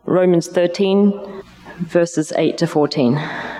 Romans 13, verses 8 to 14.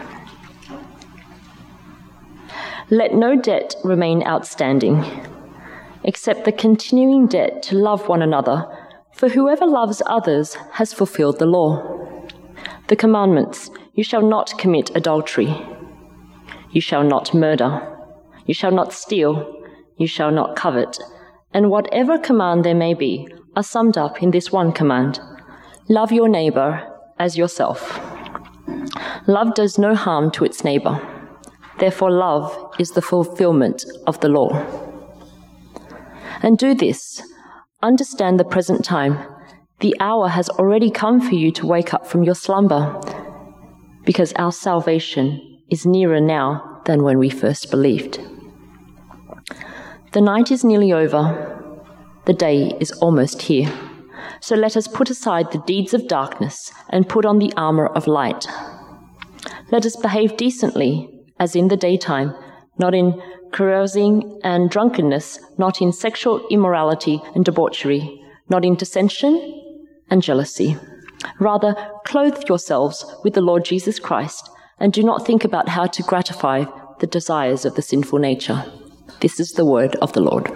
Let no debt remain outstanding, except the continuing debt to love one another, for whoever loves others has fulfilled the law. The commandments: you shall not commit adultery, you shall not murder, you shall not steal, you shall not covet, and whatever command there may be are summed up in this one command: love your neighbor as yourself. Love does no harm to its neighbor. Therefore, love is the fulfillment of the law. And do this: understand the present time. The hour has already come for you to wake up from your slumber, because our salvation is nearer now than when we first believed. The night is nearly over. The day is almost here. So let us put aside the deeds of darkness and put on the armor of light. Let us behave decently, as in the daytime, not in carousing and drunkenness, not in sexual immorality and debauchery, not in dissension and jealousy. Rather, clothe yourselves with the Lord Jesus Christ, and do not think about how to gratify the desires of the sinful nature. This is the word of the Lord.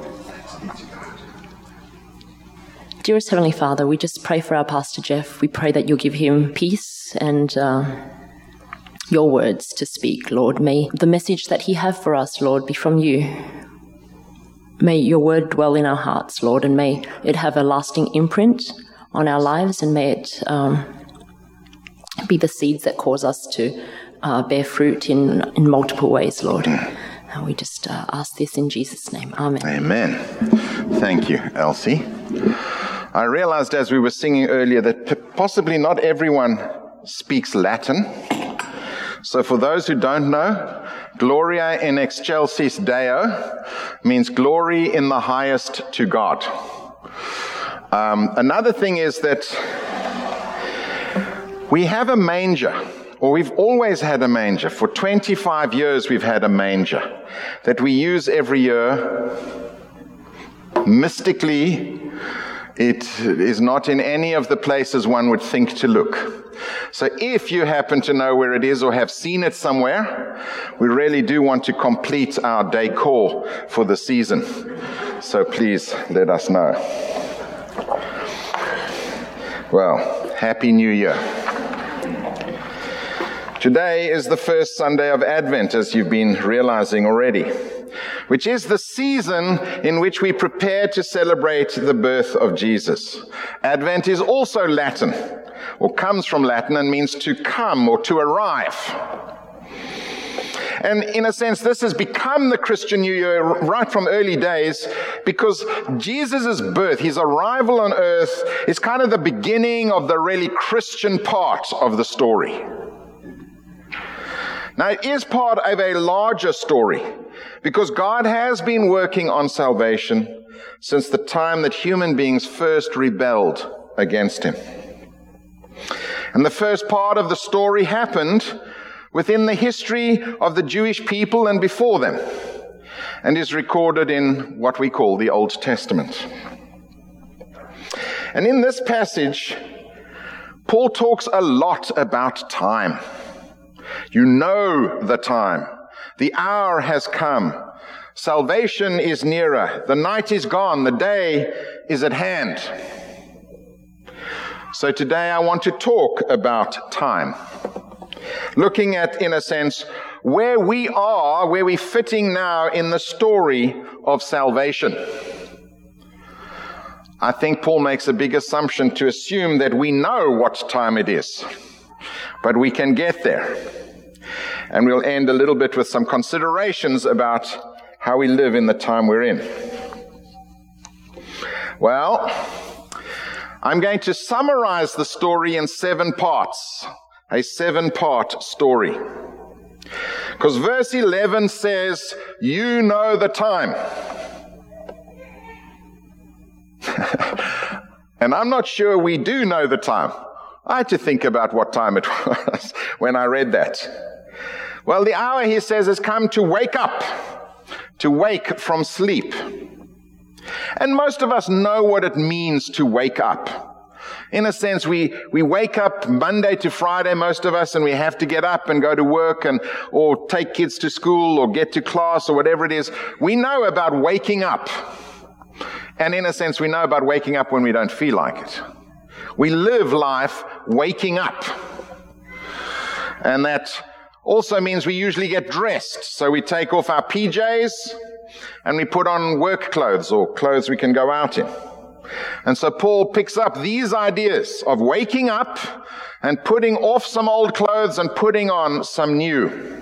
Dearest Heavenly Father, we just pray for our Pastor Jeff. We pray that you'll give him peace and your words to speak, Lord. May the message that he have for us, Lord, be from you. May your word dwell in our hearts, Lord, and may it have a lasting imprint on our lives, and may it be the seeds that cause us to bear fruit in multiple ways, Lord. And we just ask this in Jesus' name. Amen. Amen. Thank you, Elsie. I realized as we were singing earlier that possibly not everyone speaks Latin. So for those who don't know, Gloria in excelsis Deo means glory in the highest to God. Another thing is that we have a manger, or we've always had a manger. For 25 years we've had a manger that we use every year. Mystically, it is not in any of the places one would think to look. So if you happen to know where it is or have seen it somewhere, we really do want to complete our decor for the season. So please let us know. Well, Happy New Year. Today is the first Sunday of Advent, as you've been realizing already, which is the season in which we prepare to celebrate the birth of Jesus. Advent is also Latin, or comes from Latin, and means to come or to arrive. And in a sense, this has become the Christian New Year right from early days, because Jesus' birth, his arrival on earth, is kind of the beginning of the really Christian part of the story. Now, it is part of a larger story, because God has been working on salvation since the time that human beings first rebelled against him. And the first part of the story happened within the history of the Jewish people and before them, and is recorded in what we call the Old Testament. And in this passage, Paul talks a lot about time. You know the time. The hour has come. Salvation is nearer. The night is gone. The day is at hand. So today I want to talk about time. Looking at, in a sense, where we are, where we're fitting now in the story of salvation. I think Paul makes a big assumption to assume that we know what time it is, but we can get there. And we'll end a little bit with some considerations about how we live in the time we're in. Well, I'm going to summarize the story in 7 parts, a 7-part story. Because verse 11 says, you know the time. And I'm not sure we do know the time. I had to think about what time it was when I read that. Well, the hour, he says, has come to wake up, to wake from sleep. And most of us know what it means to wake up. In a sense, we wake up Monday to Friday, most of us, and we have to get up and go to work or take kids to school or get to class or whatever it is. We know about waking up. And in a sense, we know about waking up when we don't feel like it. We live life waking up. And that also means we usually get dressed. So we take off our PJs and we put on work clothes or clothes we can go out in. And so Paul picks up these ideas of waking up and putting off some old clothes and putting on some new.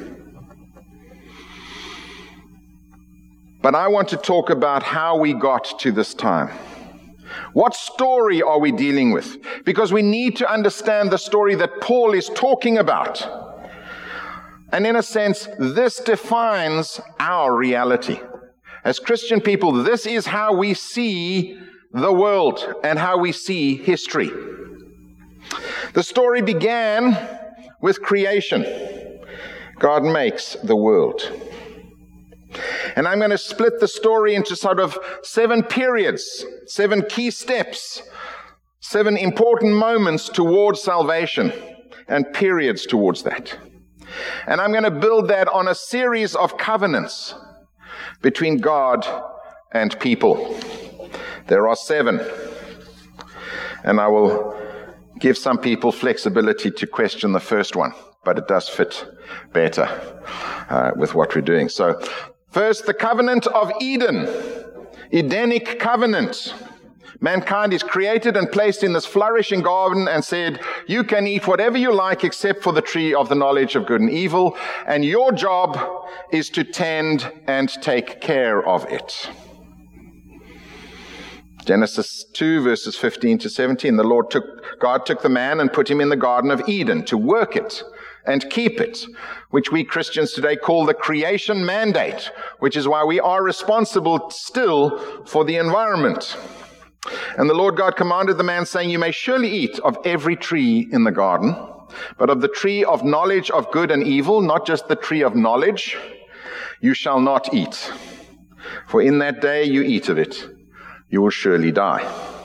But I want to talk about how we got to this time. What story are we dealing with? Because we need to understand the story that Paul is talking about. And in a sense, this defines our reality. As Christian people, this is how we see the world and how we see history. The story began with creation. God makes the world. And I'm going to split the story into sort of 7 periods, 7 key steps, 7 important moments towards salvation and periods towards that. And I'm going to build that on a series of covenants between God and people. There are 7. And I will give some people flexibility to question the first one, but it does fit better with what we're doing. So, first, the covenant of Eden, Edenic covenant. Mankind is created and placed in this flourishing garden and said, you can eat whatever you like except for the tree of the knowledge of good and evil, and your job is to tend and take care of it. Genesis 2, verses 15 to 17. God took the man and put him in the Garden of Eden to work it and keep it, which we Christians today call the creation mandate, which is why we are responsible still for the environment. And the Lord God commanded the man, saying, you may surely eat of every tree in the garden, but of the tree of knowledge of good and evil, not just the tree of knowledge, you shall not eat. For in that day you eat of it, you will surely die.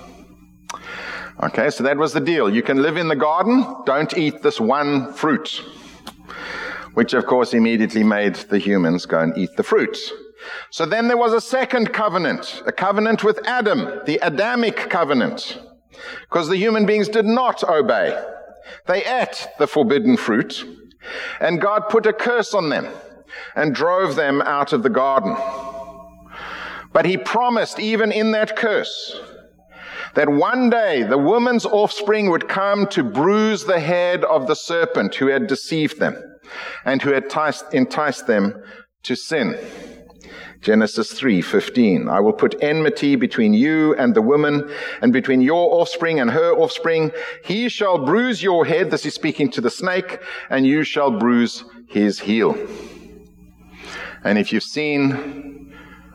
Okay, so that was the deal. You can live in the garden, don't eat this one fruit, which of course immediately made the humans go and eat the fruit. So then there was a second covenant, a covenant with Adam, the Adamic covenant, because the human beings did not obey. They ate the forbidden fruit, and God put a curse on them and drove them out of the garden. But he promised, even in that curse, that one day the woman's offspring would come to bruise the head of the serpent who had deceived them and who had enticed them to sin. Genesis 3:15. I will put enmity between you and the woman, and between your offspring and her offspring. He shall bruise your head, this is speaking to the snake, and you shall bruise his heel. And if you've seen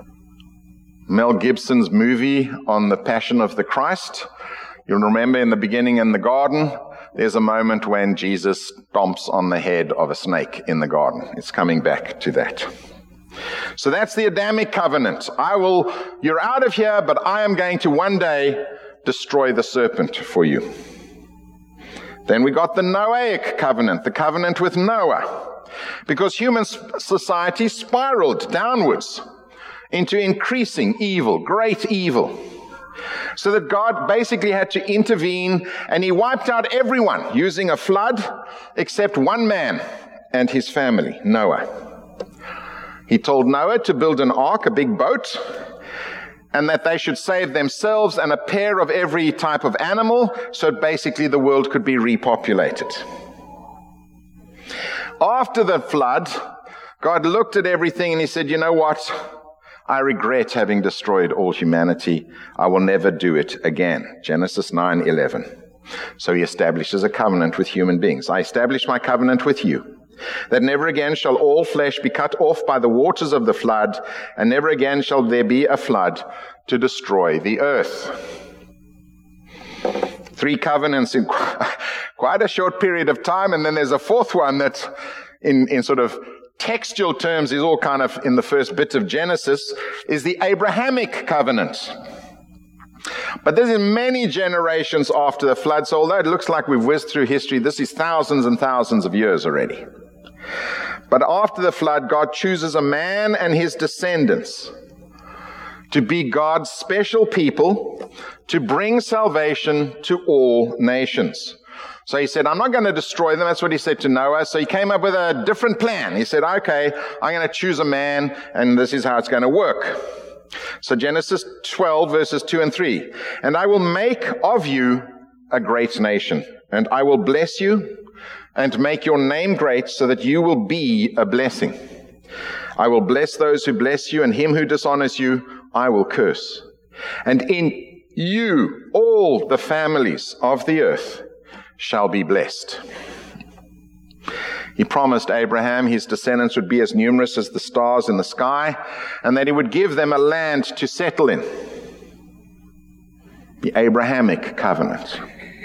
Mel Gibson's movie on the Passion of the Christ, you'll remember in the beginning in the garden, there's a moment when Jesus stomps on the head of a snake in the garden. It's coming back to that. So that's the Adamic covenant. You're out of here, but I am going to one day destroy the serpent for you. Then we got the Noahic covenant, the covenant with Noah, because human society spiraled downwards into increasing evil, great evil, so that God basically had to intervene, and he wiped out everyone using a flood except one man and his family, Noah. He told Noah to build an ark, a big boat, and that they should save themselves and a pair of every type of animal, so basically the world could be repopulated. After the flood, God looked at everything and he said, you know what? I regret having destroyed all humanity. I will never do it again. Genesis 9:11. So he establishes a covenant with human beings. I establish my covenant with you, that never again shall all flesh be cut off by the waters of the flood, and never again shall there be a flood to destroy the earth. 3 covenants in quite a short period of time, and then there's a fourth one that in sort of textual terms is all kind of in the first bit of Genesis, is the Abrahamic covenant. But this is many generations after the flood, so although it looks like we've whizzed through history, this is thousands and thousands of years already. But after the flood, God chooses a man and his descendants to be God's special people, to bring salvation to all nations. So he said, I'm not going to destroy them. That's what he said to Noah. So he came up with a different plan. He said, okay, I'm going to choose a man, and this is how it's going to work. So Genesis 12, verses 2 and 3. And I will make of you a great nation, and I will bless you and make your name great so that you will be a blessing. I will bless those who bless you, and him who dishonors you I will curse. And in you all the families of the earth shall be blessed. He promised Abraham his descendants would be as numerous as the stars in the sky, and that he would give them a land to settle in. The Abrahamic covenant.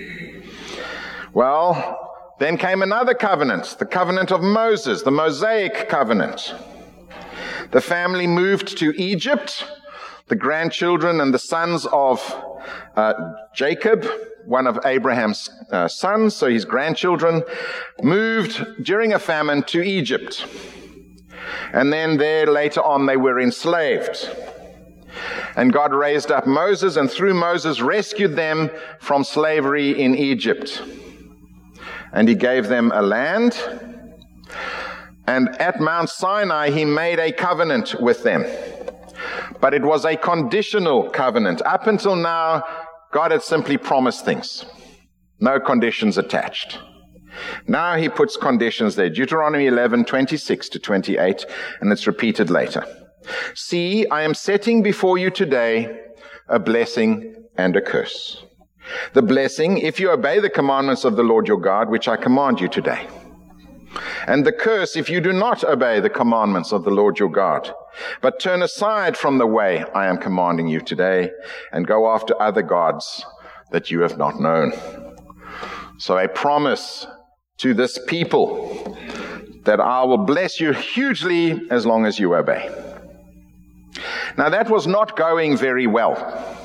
Well, then came another covenant, the covenant of Moses, the Mosaic covenant. The family moved to Egypt. The grandchildren and the sons of Jacob, one of Abraham's sons, so his grandchildren, moved during a famine to Egypt. And then there later on they were enslaved. And God raised up Moses, and through Moses rescued them from slavery in Egypt. And he gave them a land. And at Mount Sinai he made a covenant with them. But it was a conditional covenant. Up until now, God had simply promised things. No conditions attached. Now he puts conditions there. Deuteronomy 11, 26 to 28, and it's repeated later. See, I am setting before you today a blessing and a curse. The blessing, if you obey the commandments of the Lord your God, which I command you today. And the curse, if you do not obey the commandments of the Lord your God, but turn aside from the way I am commanding you today, and go after other gods that you have not known. So a promise to this people that I will bless you hugely as long as you obey. Now that was not going very well.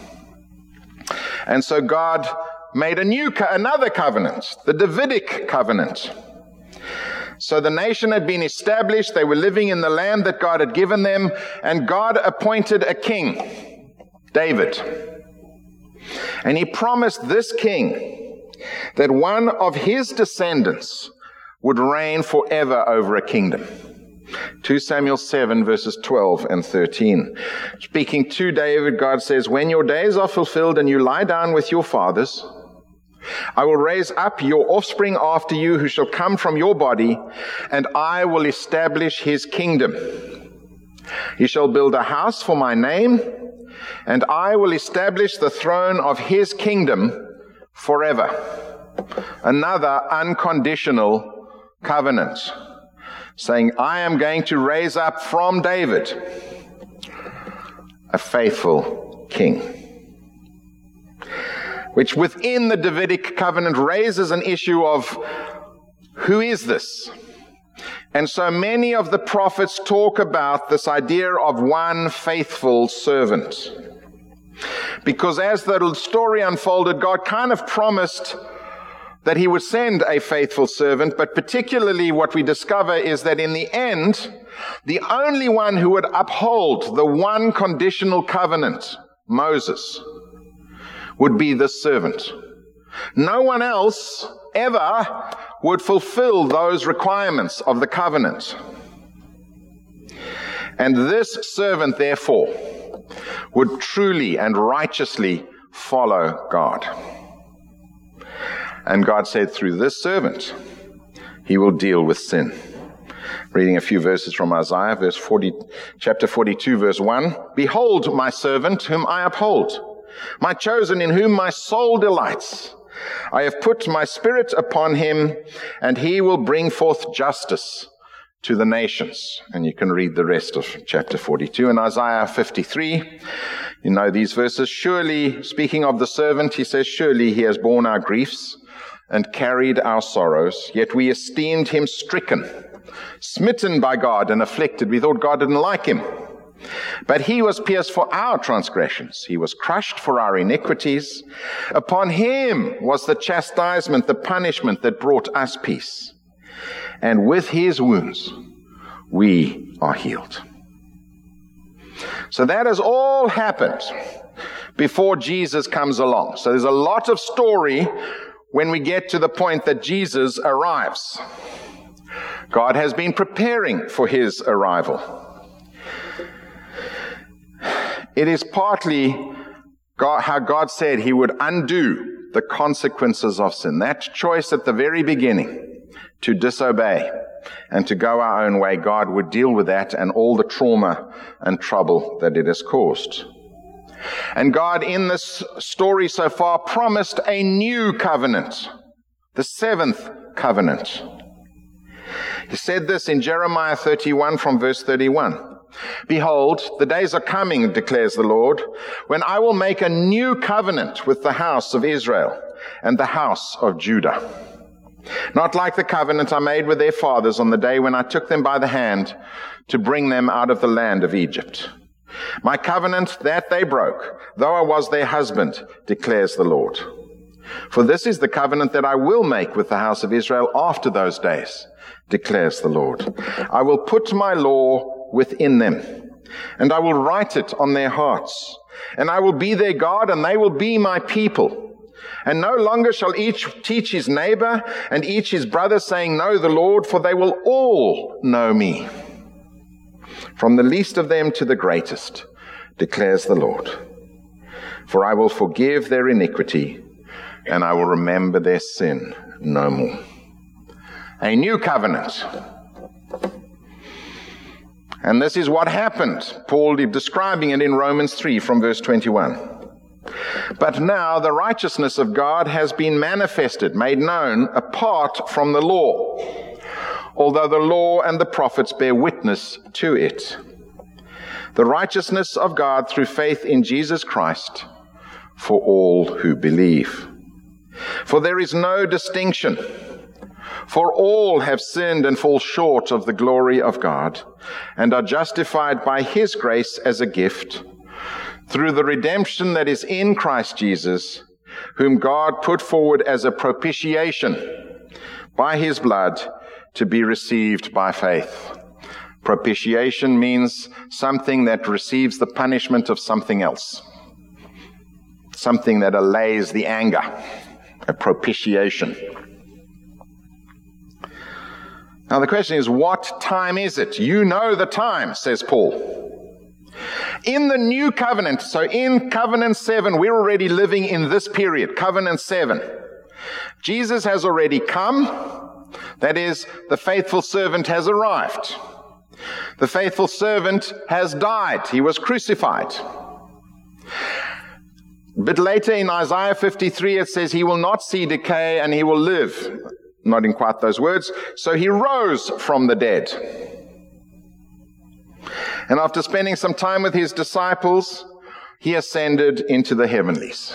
And so God made another covenant, the Davidic covenant. So the nation had been established, they were living in the land that God had given them, and God appointed a king, David. And he promised this king that one of his descendants would reign forever over a kingdom. 2 Samuel 7, verses 12 and 13. Speaking to David, God says, when your days are fulfilled and you lie down with your fathers, I will raise up your offspring after you who shall come from your body, and I will establish his kingdom. He shall build a house for my name, and I will establish the throne of his kingdom forever. Another unconditional covenant, saying, I am going to raise up from David a faithful king. Which within the Davidic covenant raises an issue of who is this? And so many of the prophets talk about this idea of one faithful servant. Because as the story unfolded, God kind of promised that he would send a faithful servant, but particularly what we discover is that in the end, the only one who would uphold the one conditional covenant, Moses, would be this servant. No one else ever would fulfill those requirements of the covenant. And this servant, therefore, would truly and righteously follow God. And God said through this servant, he will deal with sin. Reading a few verses from Isaiah, chapter 42, verse 1. Behold my servant whom I uphold, my chosen in whom my soul delights. I have put my spirit upon him, and he will bring forth justice to the nations. And you can read the rest of chapter 42. In Isaiah 53, you know these verses. Surely, speaking of the servant, he says, surely he has borne our griefs and carried our sorrows, yet we esteemed him stricken, smitten by God and afflicted. We thought God didn't like him. But he was pierced for our transgressions. He was crushed for our iniquities. Upon him was the chastisement, the punishment that brought us peace. And with his wounds, we are healed. So that has all happened before Jesus comes along. So there's a lot of story when we get to the point that Jesus arrives. God has been preparing for his arrival. It is partly how God said he would undo the consequences of sin. That choice at the very beginning to disobey and to go our own way, God would deal with that and all the trauma and trouble that it has caused. And God, in this story so far, promised a new covenant, the seventh covenant. He said this in Jeremiah 31 from verse 31. Behold, the days are coming, declares the Lord, when I will make a new covenant with the house of Israel and the house of Judah. Not like the covenant I made with their fathers on the day when I took them by the hand to bring them out of the land of Egypt. My covenant that they broke, though I was their husband, declares the Lord. For this is the covenant that I will make with the house of Israel after those days, declares the Lord. I will put my law within them, and I will write it on their hearts, and I will be their God, and they will be my people. And no longer shall each teach his neighbor and each his brother, saying, Know the Lord, for they will all know me, from the least of them to the greatest, declares the Lord. For I will forgive their iniquity, and I will remember their sin no more. A new covenant. And this is what happened. Paul is describing it in Romans 3 from verse 21. But now the righteousness of God has been manifested, made known apart from the law, although the law and the prophets bear witness to it. The righteousness of God through faith in Jesus Christ for all who believe. For there is no distinction. For all have sinned and fall short of the glory of God, and are justified by his grace as a gift, through the redemption that is in Christ Jesus, whom God put forward as a propitiation by his blood to be received by faith. Propitiation means something that receives the punishment of something else, something that allays the anger, a propitiation. Now the question is, what time is it? You know the time, says Paul. In the new covenant, so in covenant 7, we're already living in this period, covenant 7. Jesus has already come. That is, the faithful servant has arrived. The faithful servant has died. He was crucified. A bit later in Isaiah 53, it says he will not see decay and he will live. Not in quite those words. So he rose from the dead. And after spending some time with his disciples, he ascended into the heavenlies.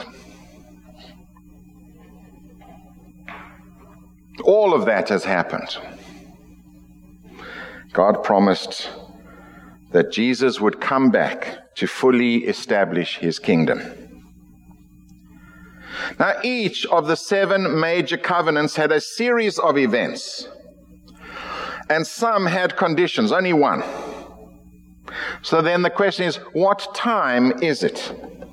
All of that has happened. God promised that Jesus would come back to fully establish his kingdom. Now, each of the 7 major covenants had a series of events, and some had conditions, only one. So then the question is, what time is it?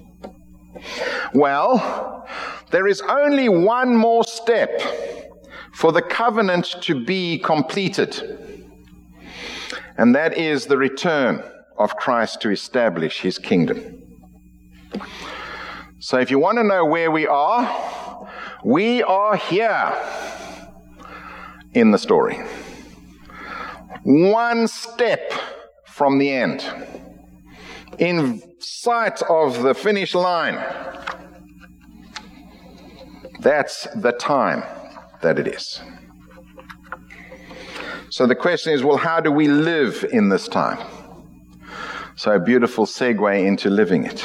Well, there is only one more step for the covenant to be completed, and that is the return of Christ to establish his kingdom. So if you want to know where we are here in the story. One step from the end, in sight of the finish line. That's the time that it is. So the question is, well, how do we live in this time? So a beautiful segue into living it.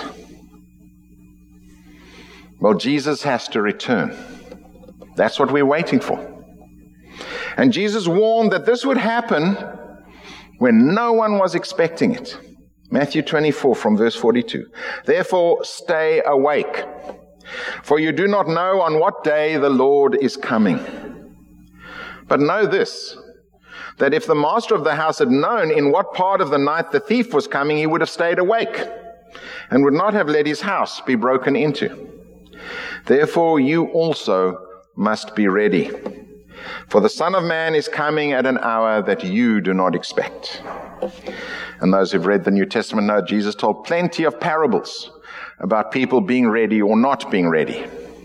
Well, Jesus has to return. That's what we're waiting for. And Jesus warned that this would happen when no one was expecting it. Matthew 24 from verse 42. Therefore stay awake, for you do not know on what day the Lord is coming. But know this, that if the master of the house had known in what part of the night the thief was coming, he would have stayed awake and would not have let his house be broken into. Therefore you also must be ready, for the Son of Man is coming at an hour that you do not expect. And those who've read the New Testament know Jesus told plenty of parables about people being ready or not being ready.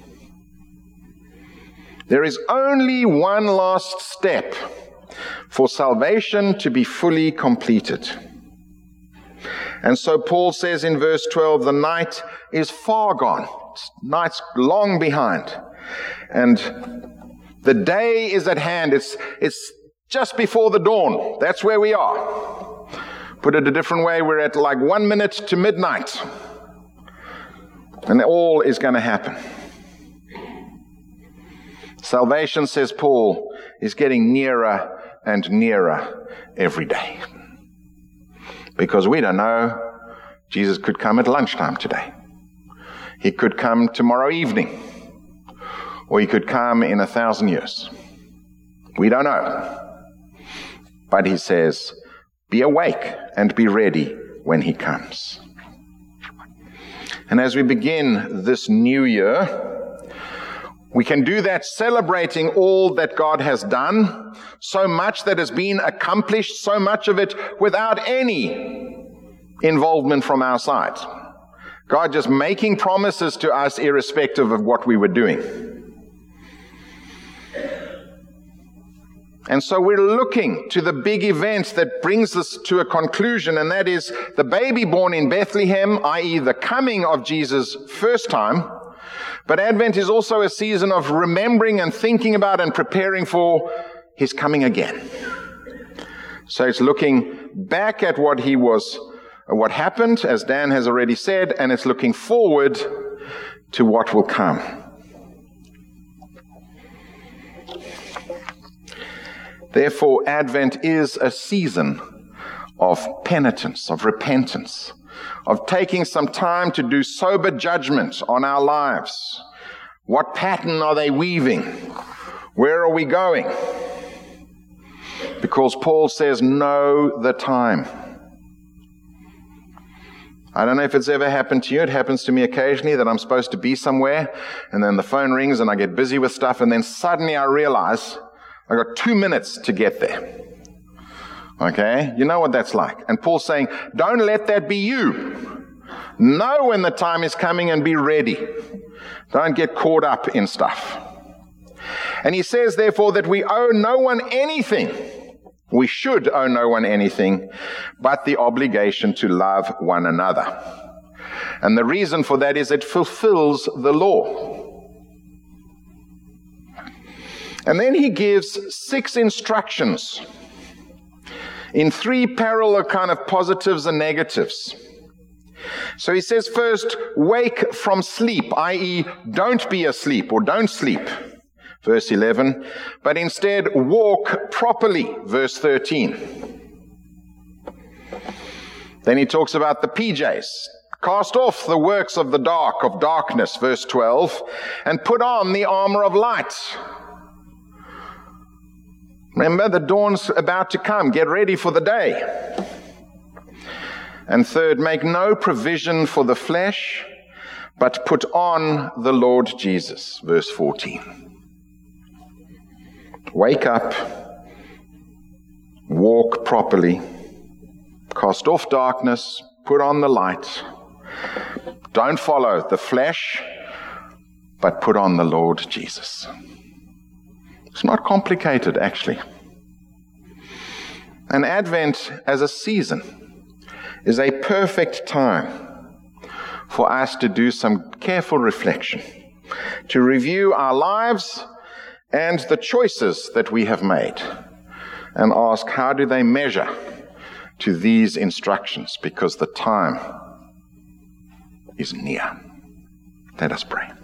There is only one last step for salvation to be fully completed. And so Paul says in verse 12, the night is far gone. Night's long behind. And the day is at hand. It's just before the dawn. That's where we are. Put it a different way, we're at like 1 minute to midnight. And all is going to happen. Salvation, says Paul, is getting nearer and nearer every day. Because we don't know, Jesus could come at lunchtime today. He could come tomorrow evening. Or he could come in 1,000 years. We don't know. But he says, be awake and be ready when he comes. And as we begin this new year, we can do that celebrating all that God has done, so much that has been accomplished, so much of it without any involvement from our side. God just making promises to us irrespective of what we were doing. And so we're looking to the big event that brings us to a conclusion, and that is the baby born in Bethlehem, i.e. the coming of Jesus first time. But Advent is also a season of remembering and thinking about and preparing for his coming again. So it's looking back at what happened, as Dan has already said, and it's looking forward to what will come. Therefore, Advent is a season of penitence, of repentance, of taking some time to do sober judgment on our lives. What pattern are they weaving? Where are we going? Because Paul says, know the time. I don't know if it's ever happened to you. It happens to me occasionally that I'm supposed to be somewhere, and then the phone rings and I get busy with stuff, and then suddenly I realize I got 2 minutes to get there. Okay? You know what that's like. And Paul's saying, don't let that be you. Know when the time is coming and be ready. Don't get caught up in stuff. And he says, therefore, that we owe no one anything. We should owe no one anything but the obligation to love one another. And the reason for that is it fulfills the law. And then he gives 6 instructions in 3 parallel kind of positives and negatives. So he says first, wake from sleep, i.e. don't be asleep or don't sleep, verse 11, but instead walk properly, verse 13. Then he talks about the PJs. Cast off the works of the darkness, verse 12, and put on the armor of light. Remember, the dawn's about to come. Get ready for the day. And third, make no provision for the flesh, but put on the Lord Jesus. Verse 14. Wake up, walk properly, cast off darkness, put on the light. Don't follow the flesh, but put on the Lord Jesus. It's not complicated, actually. And Advent as a season is a perfect time for us to do some careful reflection, to review our lives and the choices that we have made, and ask, how do they measure to these instructions? Because the time is near. Let us pray.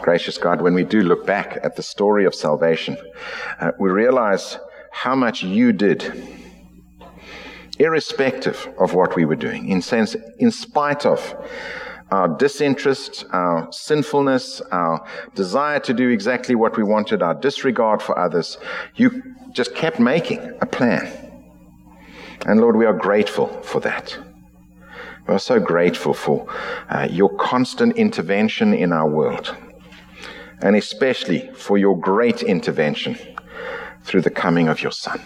Gracious God, when we do look back at the story of salvation, we realize how much you did, irrespective of what we were doing, in spite of our disinterest, our sinfulness, our desire to do exactly what we wanted, our disregard for others. You just kept making a plan. And Lord, we are grateful for that. We are so grateful for your constant intervention in our world, and especially for your great intervention through the coming of your Son.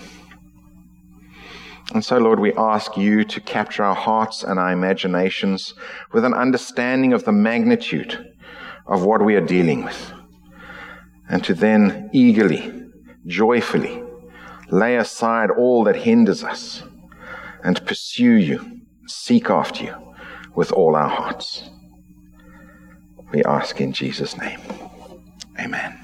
And so, Lord, we ask you to capture our hearts and our imaginations with an understanding of the magnitude of what we are dealing with, and to then eagerly, joyfully lay aside all that hinders us and pursue you, seek after you with all our hearts. We ask in Jesus' name. Amen.